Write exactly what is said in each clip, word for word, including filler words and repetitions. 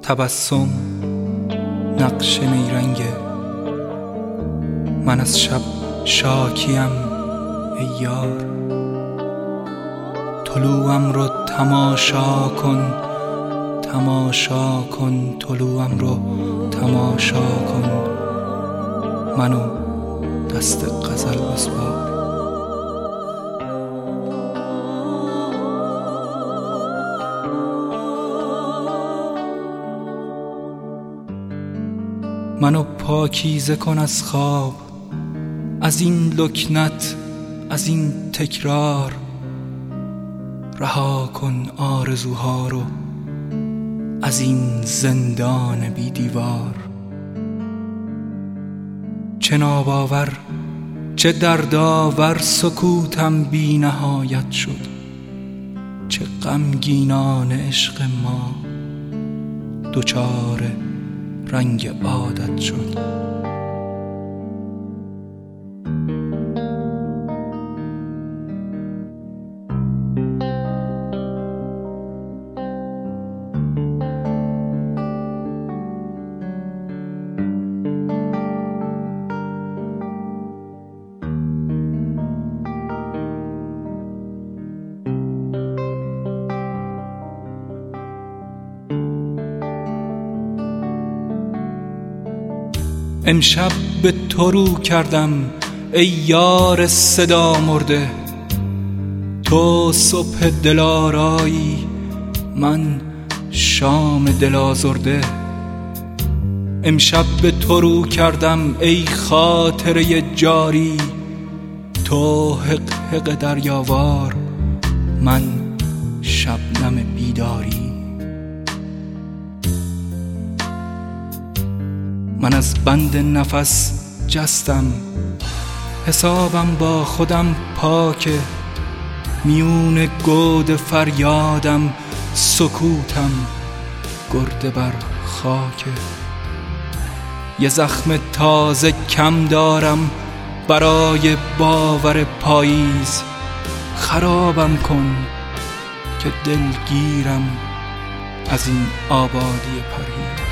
تبسم نقش نیرنگه، من از شب شاکیم ای یار. طلوعم رو تماشا کن، تماشا کن، طلوعم رو تماشا کن، منو دست غزل بسپار. منو پاکیزه کن از خواب، از این لکنت، از این تکرار. رها کن آرزوها رو از این زندان بی دیوار. چه ناباور، چه دردآور سکوتم بی نهایت شد. چه غمگینان عشق ما دچار رنگ عادت شد. امشب به تو رو کردم ای یار صدا مرده. تو صبح دلارایی، من شام دل آزرده. امشب به تو رو کردم ای خاطره جاری. تو حق حق دریاوار، من شبنم بیداری. من از بند نفس جستم، حسابم با خودم پاکه. میون گود فریادم سکوتم گرده بر خاکه. یه زخم تازه کم دارم برای باور پاییز. خرابم کن که دلگیرم از این آبادی پرهیز.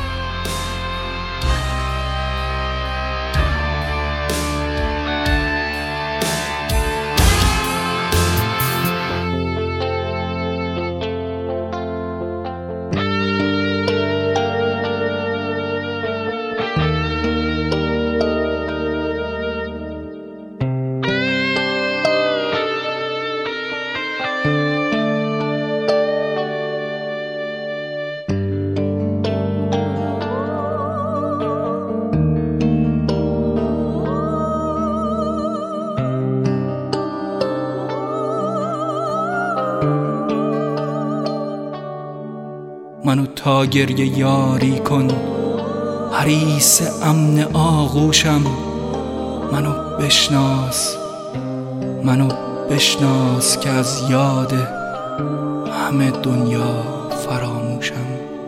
منو تا گریه یاری کن، حریص امن آغوشم. منو بشناس، منو بشناس که از یاد همه دنیا فراموشم.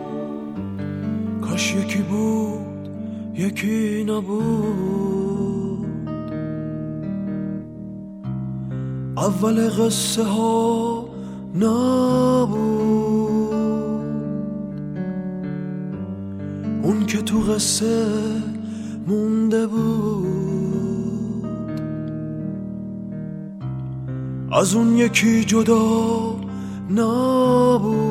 کاش یکی بود یکی نبود، اول قصه ها نبود. اون که تو قصه مونده بود، از اون یکی جدا نبود.